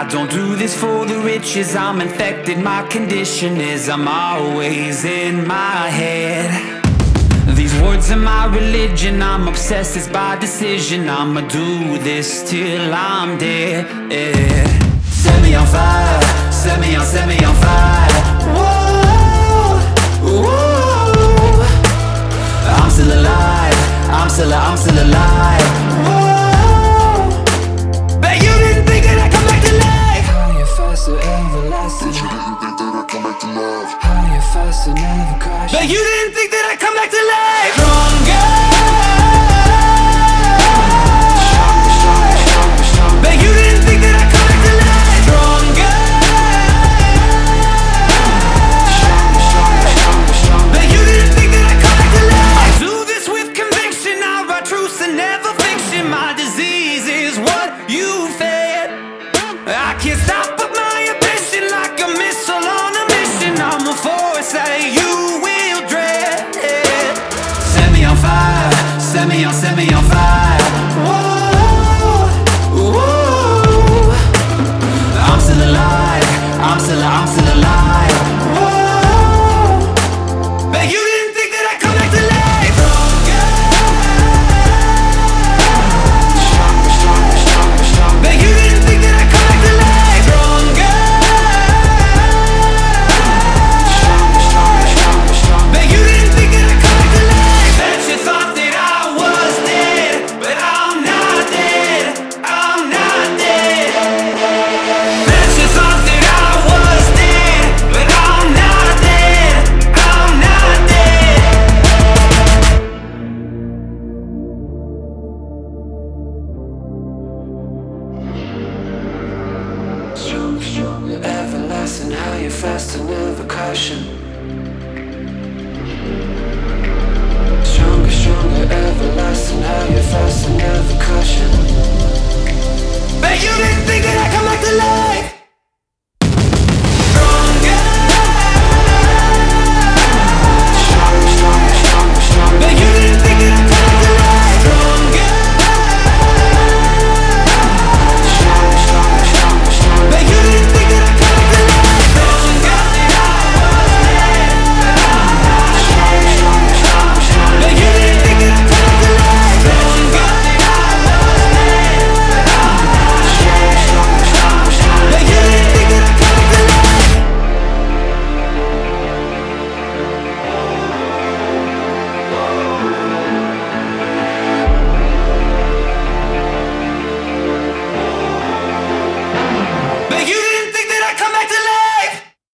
I don't do this for the riches, I'm infected, my condition is I'm always in my head. These words are my religion, I'm obsessed, it's by decision. I'ma do this till I'm dead. Set me on fire, set me on fire. Whoa, whoa. I'm still alive, I'm still alive. Whoa. Bet you didn't think that I'd come back to life. Higher, faster, everlasting. Bet you didn't think that I'd come back to life. Higher, faster, never crashing. Bet you didn't think that I'd come back to life.